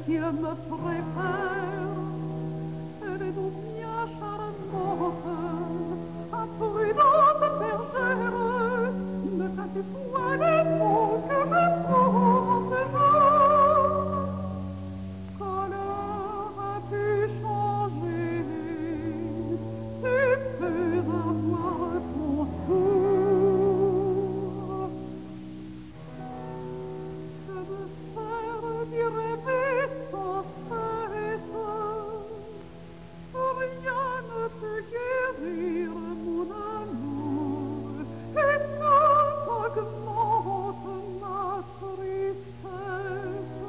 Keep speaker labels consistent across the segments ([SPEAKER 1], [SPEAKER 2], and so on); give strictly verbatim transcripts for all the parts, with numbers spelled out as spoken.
[SPEAKER 1] qu'il me préfère. Elle est donc bien charmante, imprudente bergère, ne cache point les mots que je porte. Quand l'heure a pu changer, tu peux avoir ton tour. Je veux faire du rêver sans cesse. Rien ne peut guérir mon amour, et ça augmente ma tristesse.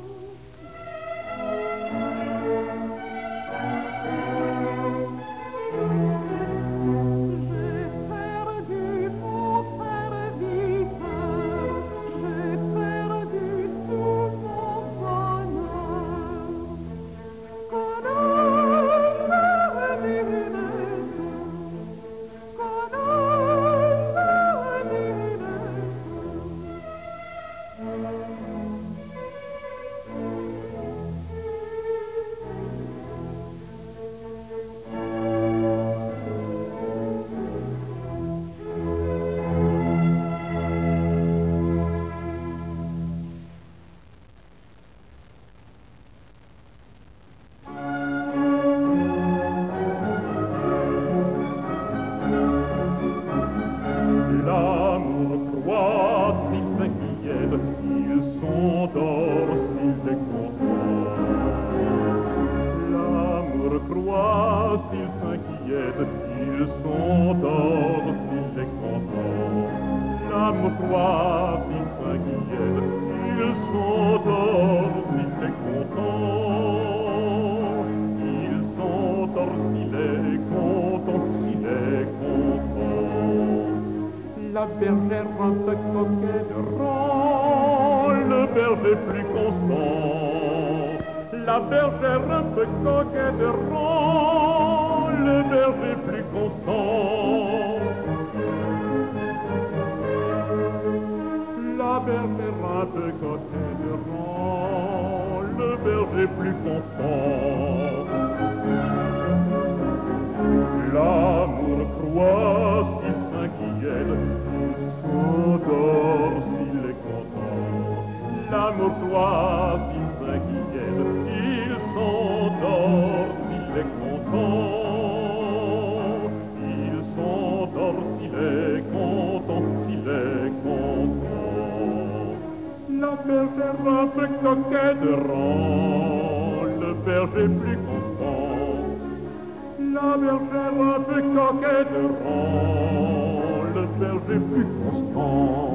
[SPEAKER 1] J'ai perdu mon serviteur, j'ai perdu tout mon bonheur. Quand
[SPEAKER 2] l'amour croit s'il s'inquiète, ils sont d'or s'il est content. L'amour croit s'il s'inquiète, ils sont d'or s'il est content. L'amour croit s'il s'inquiète, ils sont d'or s'il est content. Ils sont d'or s'il est content, s'il est content. La bergère un peu coquette rend le berger plus constant. La bergère un peu coquette rend le berger plus constant. La bergère un peu coquette rend le berger plus constant. L'amour croit s'il s'inquiète, s'endort s'il est content. L'amour croit s'il s'inquiète, il s'endort s'il est content. Il s'endort s'il est content, s'il est content. La bergère un peu coquette rend le berger plus constant. La bergère un peu coquette rend le berger plus constant.